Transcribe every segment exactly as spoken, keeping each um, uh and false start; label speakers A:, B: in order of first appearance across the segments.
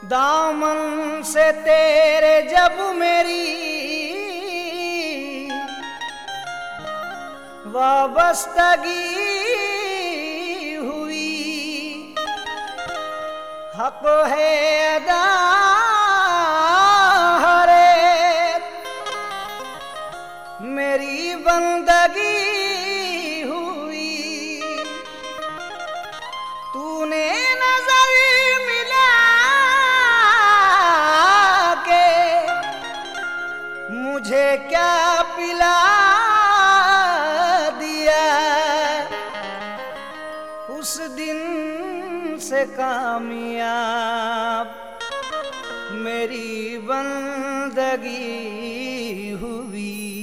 A: दामन से तेरे जब मेरी वाबस्तगी हुई, हक है अदा हरे मेरी बंदगी हुई। तूने नजर मिला के मुझे क्या पिला दिया, उस दिन से कामयाब मेरी बंदगी हुई।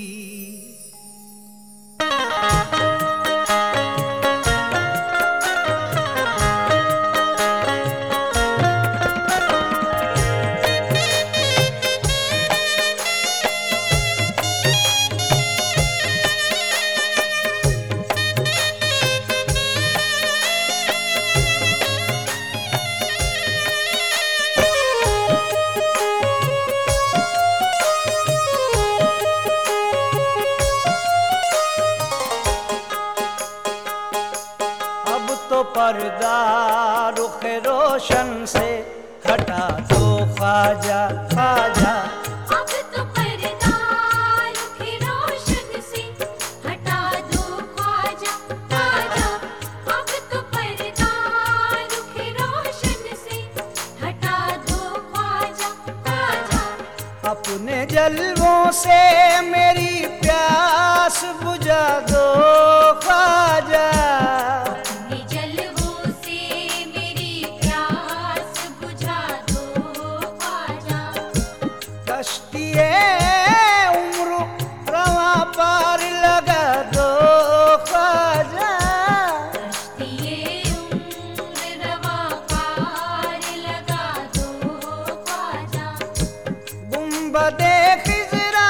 A: तो पर्दा रुख रोशन से हटा दो ख्वाजा ख्वाजा।
B: अब तो पर्दा रुख रोशन से हटा दो ख्वाजा ख्वाजा। अब तो पर्दा रुख रोशन से हटा दो ख्वाजा ख्वाजा।
A: अपने जलवों से मेरी प्यास बुझा दो ख्वाजा। उम्र रवा पार लगा दो ख्वाजा।
B: उम्र रवा पार लगा दो ख्वाजा।
A: गुंबदे खिजरा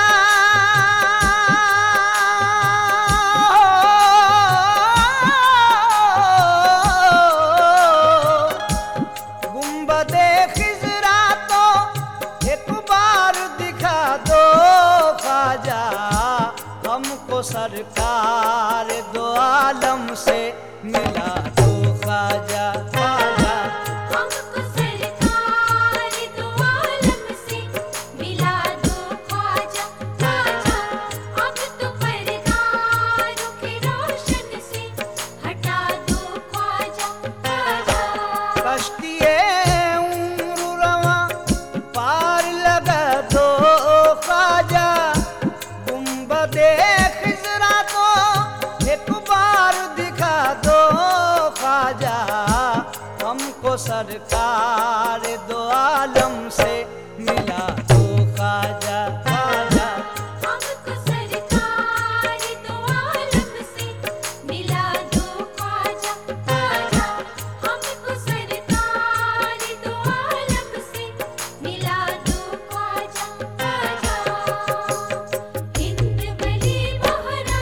A: गुंबदे खिजरा तो एक बार दिखा दो ख्वाजा। हमको सरकार दो आलम से मिला दो ख्वाजा ख्वाजा।
B: हमको सरकार दो आलम से मिला दो ख्वाजा ख्वाजा। अब तो पर्दा रुख रोशन से हटा दो ख्वाजा ख्वाजा।
A: कश्तिए उम्र रवा पार लगा दो ख्वाजा। गुंबदे खिजरा तो एक बार दिखा दो ख्वाजा। हमको सरकार दो आलम से मिला दो ख्वाजा ख्वाजा।
B: हमको सरकार दो आलम से मिला दो ख्वाजा ख्वाजा। हमको सरकार दो आलम से मिला दो ख्वाजा ख्वाजा। हिंद बली बहरा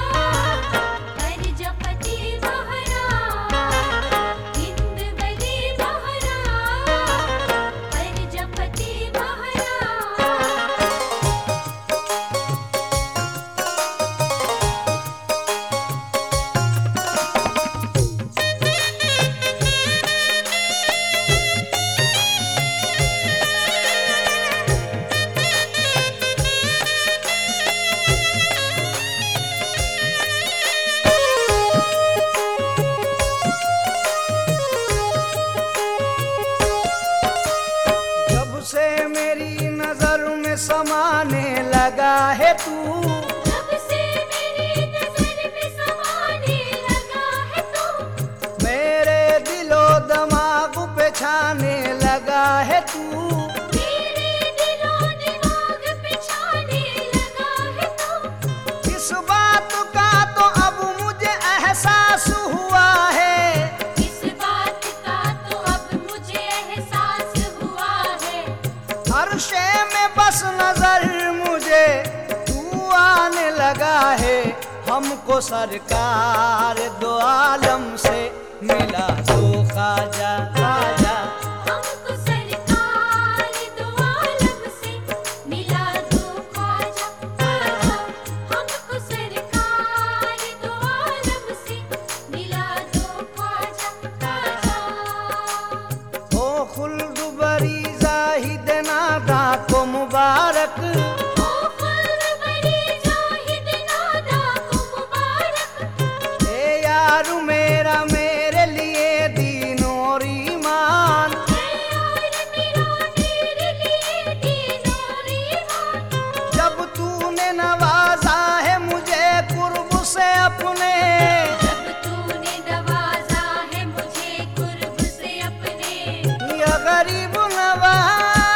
B: करजपति बहरा। हिंद बली बहरा करजपति बहरा।
A: जब से मेरी नजर में समाने लगा है तू,
B: जब से मेरी नजर में समाने लगा है तू।
A: मेरे दिलो दिमाग पे छाने लगा है तू।
B: मेरे दिलो दिमाग पे छाने लगा है तू।
A: इस बात का तो अब मुझे एहसास हुआ है।
B: इस बात का तो अब मुझे एहसास हुआ है।
A: हर शे में बस नजर मुझे तू आने लगा है। हमको सरकार दो आलम से मिला दो ख्वाजा ख्वाजा।
B: हमको सरकार
A: मुबारक।
B: ओ फर्ज बड़ी जाहिद नादा को मुबारक।
A: ए यार मेरा मेरे लिए दीन और ईमान,
B: है यार मेरा मेरे लिए दीन और ईमान।
A: जब तूने नवाजा है मुझे कुर्ब से अपने,
B: जब तूने नवाजा है मुझे कुर्ब से अपने।
A: या गरीब नवाज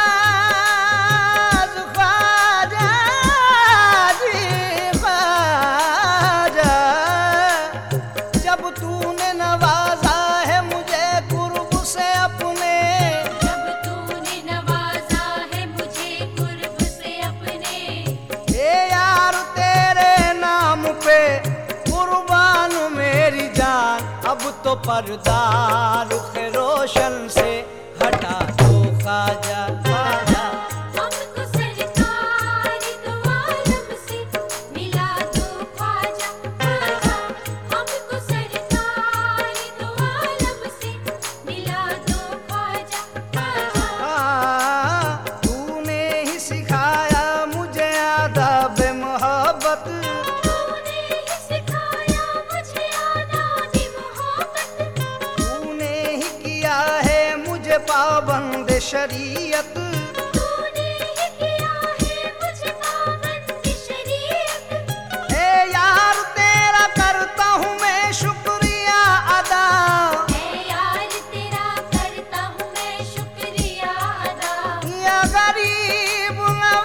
A: ख्वाजा जी ख्वाजा, जब तूने नवाजा है मुझे कुर्ब से अपने,
B: जब तूने नवाजा है मुझे कुर्ब से अपने।
A: ए यार तेरे नाम पे कुर्बान मेरी जान, अब तो पर्दा रुख रोशन से हटा दो ख्वाजा ख्वाजा।
B: हमको सरकार दो आलम से मिला दो ख्वाजा ख्वाजा। हमको सरकार दो आलम से मिला दो ख्वाजा ख्वाजा।
A: हाँ, तूने ही सिखाया मुझे आदाब मोहब्बत,
B: तूने ही सिखाया मुझे आदाब मोहब्बत।
A: तूने ही किया है मुझे पाबंद शरीयत।
B: तूने ही किया है मुझे पाबंद शरीयत।
A: ए यार तेरा करता हूँ मैं शुक्रिया अदा,
B: ऐ यार तेरा करता हूँ मैं शुक्रिया अदा।
A: या गरीब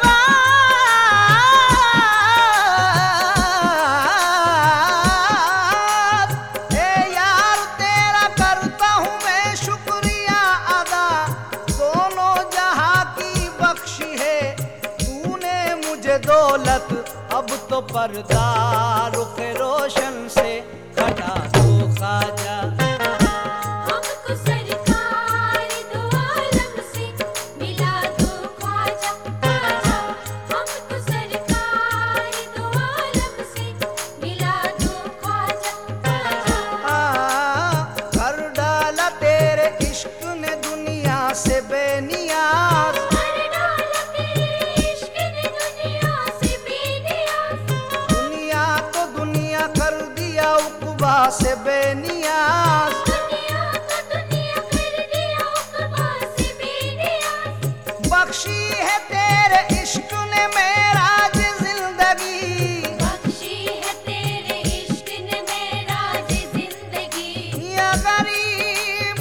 A: नवाज। ए यार तेरा करता हूँ मैं शुक्रिया अदा, दोनों जहां की बख्शी है तूने मुझे दौलत, अब तो पर्दा रुख रोशन से हटा दो ख्वाजा।
B: हमको सरकार दो आलम से मिला दो ख्वाजा ख्वाजा। हमको सरकार दो आलम से मिला दो ख्वाजा ख्वाजा।
A: आ, कर डाला तेरे इश्क ने दुनिया से बेनियाज,
B: कर डाला तेरे इश्क ने दुनिया से बेनियाज।
A: दुनिया तो दुनिया कर दिया उक़बा से बेनियाज।
B: दुनिया को दुनिया कर दिया उक़बा से बेनियाज।
A: बख्शी है तेरे इश्क ने मेरा जिंदगी,
B: बख्शी है तेरे इश्क ने मेरा जिंदगी।
A: या गरीब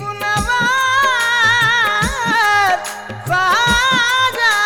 A: नवाज ख्वाजा।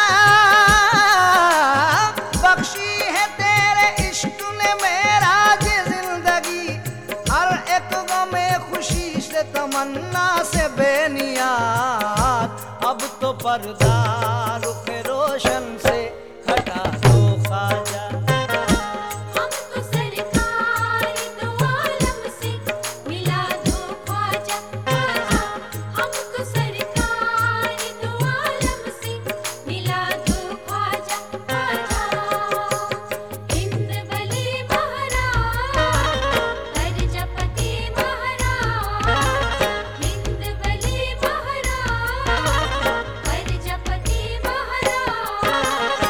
A: बख्शी है तेरे इश्क ने मेरा जिंदगी, हर एक गमे खुशी से तमन्ना से बेनियाज, अब तो पर्दा रुख रोशन से हटा दो ख्वाजा।
B: हमको सरकार दो आलम से मिला दो ख्वाजा ख्वाजा। हमको सरकार दो आलम से मिला दो ख्वाजा ख्वाजा। हिंद बली महाराज प्रजापति महाराज। हिंद बली महाराज प्रजापति महाराज।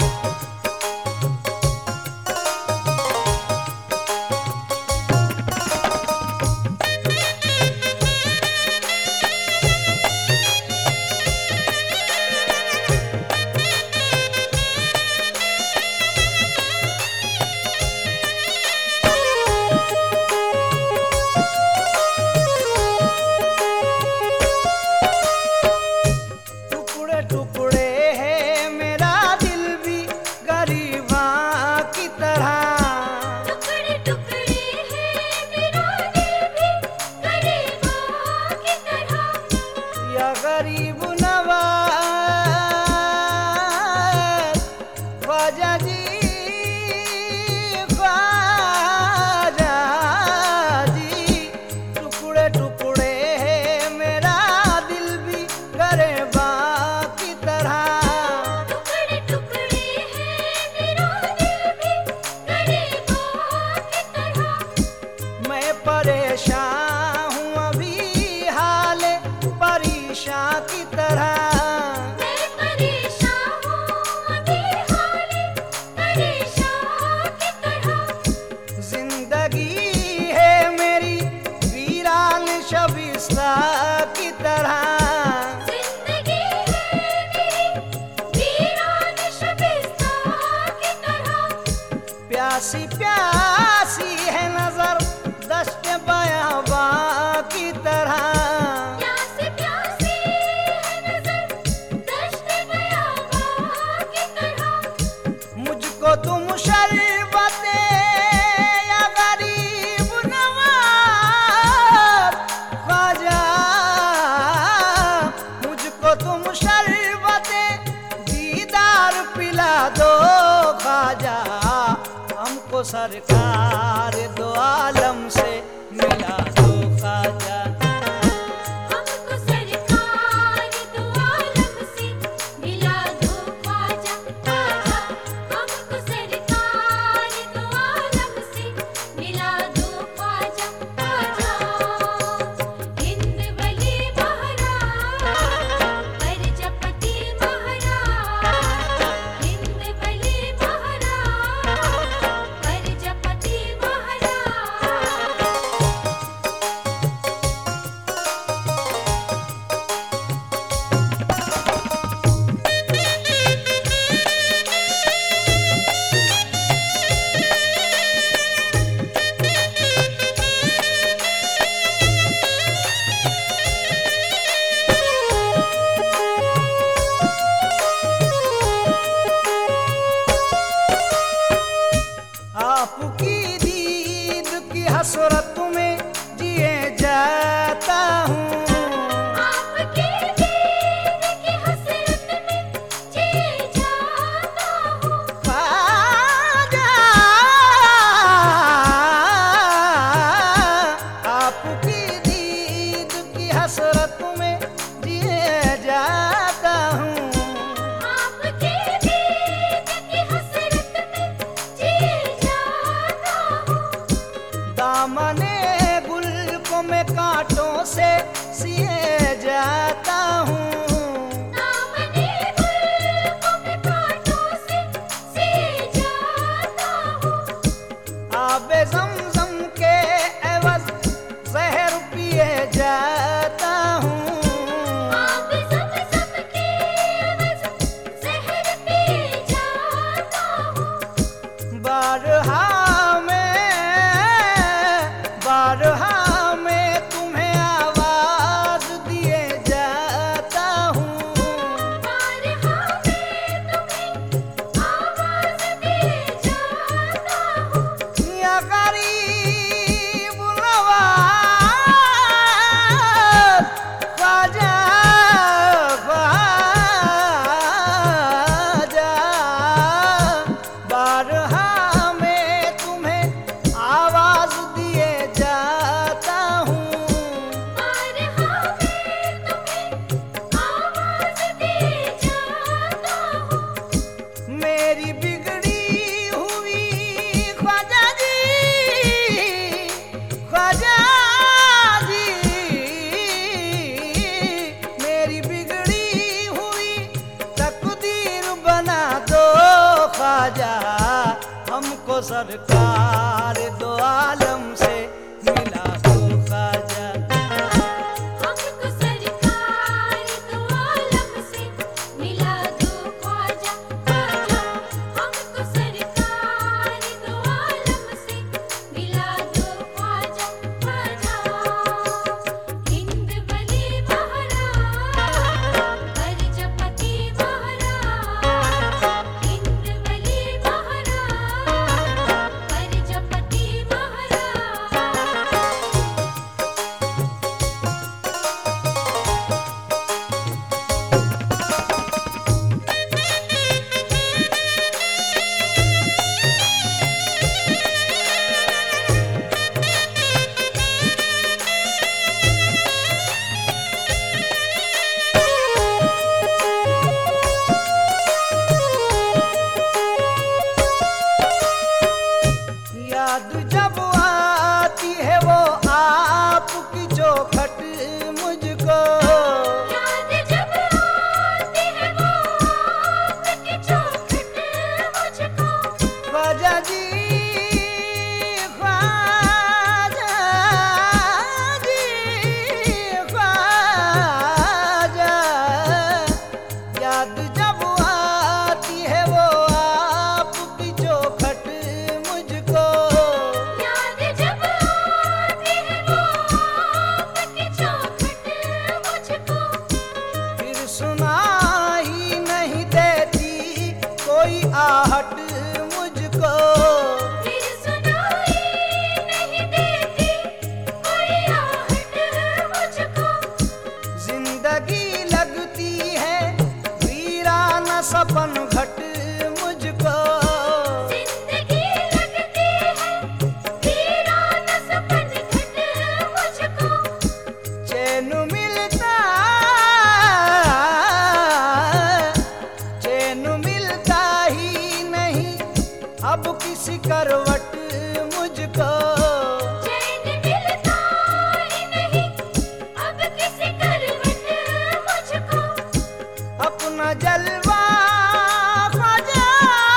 A: टुकड़े टुकड़े है मेरा दिल भी गरीबा की तरह,
B: टुकड़े टुकड़े है मेरा दिल भी गरीबा की तरह।
A: या गरीब नवाज ख्वाजा जी ख्वाजा जी। टुकड़े टुकड़े है मेरा दिल भी गरीबा की तरह,
B: टुकड़े टुकड़े है मेरा दिल भी गरीबा की तरह।
A: मैं परेशान हूँ अभी हाल परेशान की तरह।
B: मैं परेशान हूँ अभी
A: तरह।
B: जिंदगी है मेरी वीरान शबिस्तां की तरह।
A: प्यासी प्यासी है नजर दश्त बयाबां की तरह।
B: प्यासी प्यासी है नजर दश्त बयाबां की तरह।
A: मुझको तुम शरबते या गरीब नवाज ख्वाजा, मुझको तुम शरबते दीदार पिला दो ख्वाजा। हमको सरकार दो आलम से मिला दो ख्वाजा।
B: हमको सरकार दो आलम से मिला दो ख्वाजा ख्वाजा। हमको सरकार दो आलम से मिला दो ख्वाजा ख्वाजा। हिंद वली महाराज प्रजापति महाराज। हिंद वली महाराज प्रजापति महाराज।
A: आपकी दीद की हसरत में जिए जाता हूँ।
B: आपके दीद की हसरत में जी जाता हूँ।
A: ख्वाजा आपकी दीद की हसरत में जिए जाता हूँ।
B: आपके दीद की हसरत में जी जाता हूँ।
A: दामने गुल को मैं कांटों से सिए जाता हूँ।
B: दामने गुल को मैं कांटों से सिए जाता हूँ।
A: आबे ज़मज़म के एवज़ ज़हर पिए जाता हूँ।
B: आप ज़म-ज़म के एवज़ ज़हर पिए जाता हूँ।
A: बारहा में बारहा में तुम्हें आवाज दिए जाता हूँ।
B: बारहा में तुम्हें आवाज़ दिए जाता हूँ।
A: या गरीब नवाज ख्वाजा ख्वाजा, बारहा में तुम्हें आवाज दिए जाता हूँ।
B: बारहा में तुम्हें आवाज़ दिए जाता हूँ।
A: मेरी बिगड़ी हुई ख्वाजा जी ख्वाजा जी, मेरी बिगड़ी हुई तकदीर बना दो ख्वाजा। हमको सरकार दो आलम से मिला दो ख्वाजा।
B: हमको सरकार दो आलम से मिला दो ख्वाजा ख्वाजा। हमको सरकार दो आलम से मिला दो ख्वाजा ख्वाजा। हिंद वली महाराज प्रजापति महाराज। हिंद वली महाराज प्रजापति महाराज।
A: पनघट मुझको।
B: जिंदगी लगती है वीरान सा पनघट मुझको।
A: चैन मिलता चैन मिलता ही नहीं अब किसी करवट मुझको।
B: चैन मिलता ही नहीं अब किसी करवट मुझको।
A: अपना जलवा ख्वाजा,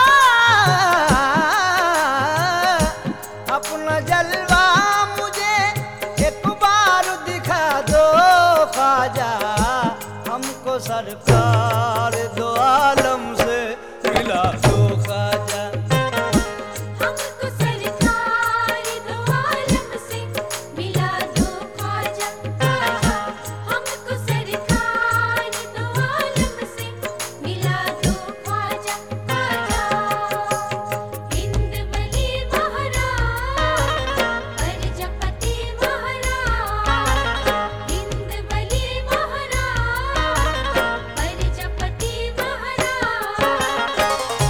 A: अपना जलवा मुझे एक बार दिखा दो ख्वाजा। हमको सरकार दो आलम से मिला दो ख्वाजा।
B: हमको सरकार दो आलम से मिला दो ख्वाजा ख्वाजा। हमको सरकार दो आलम से मिला दो ख्वाजा ख्वाजा। हिंद बली महाराज प्रजापति महाराज। हिंद बली महाराज प्रजापति महाराज।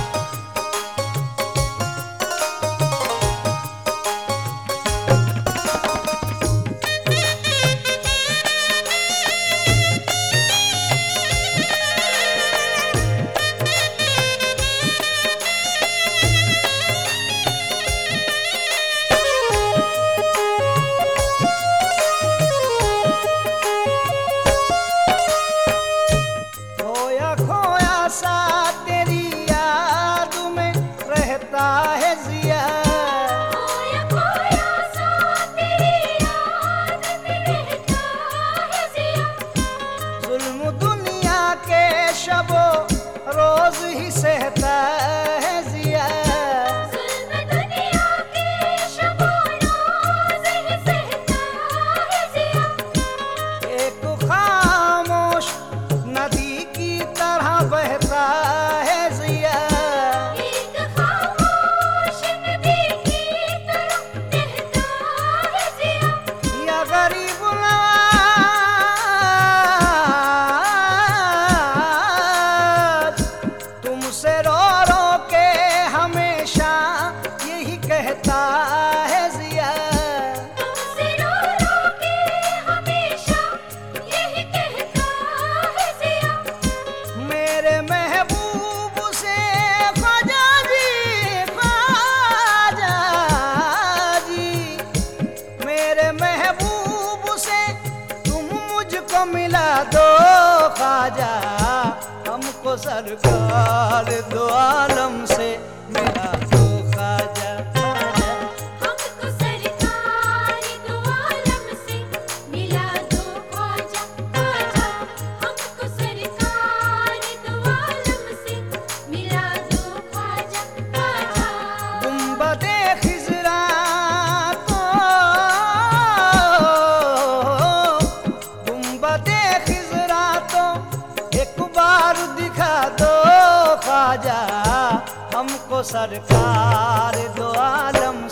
A: खोया खोया सा तेरी याद में रहता है जिया।
B: खोया खोया सा तेरी याद में रहता है जिया।
A: जुल्म दुनिया के शबो रोज ही सहता है जिया।
B: जुल्म दुनिया के शबो रोज ही सहता है जिया।
A: एक खामोश नदी की तरह बहता है जिया।
B: एक खामोश नदी की तरह बहता है जिया।
A: या गरीब नवाज तुमसे रो रो के हमेशा यही कहता है जिया।
B: तुमसे रो रो के हमेशा यही कहता है जिया।
A: मेरे महबूब से ख्वाजा जी, ख्वाजा जी, मेरे महबूब से तुम मुझको मिला दो ख्वाजा। हमको सरकार दो आलम से मिला दो ख्वाजा।
B: हमको सरकार दो आलम से मिला दो ख्वाजा ख्वाजा। हमको सरकार दो आलम से मिला दो ख्वाजा ख्वाजा।
A: गुंबदे खिजरा को, गुंबदे खिजरा तो एक बार दिखा दो ख्वाजा। हमको सरकार दो आलम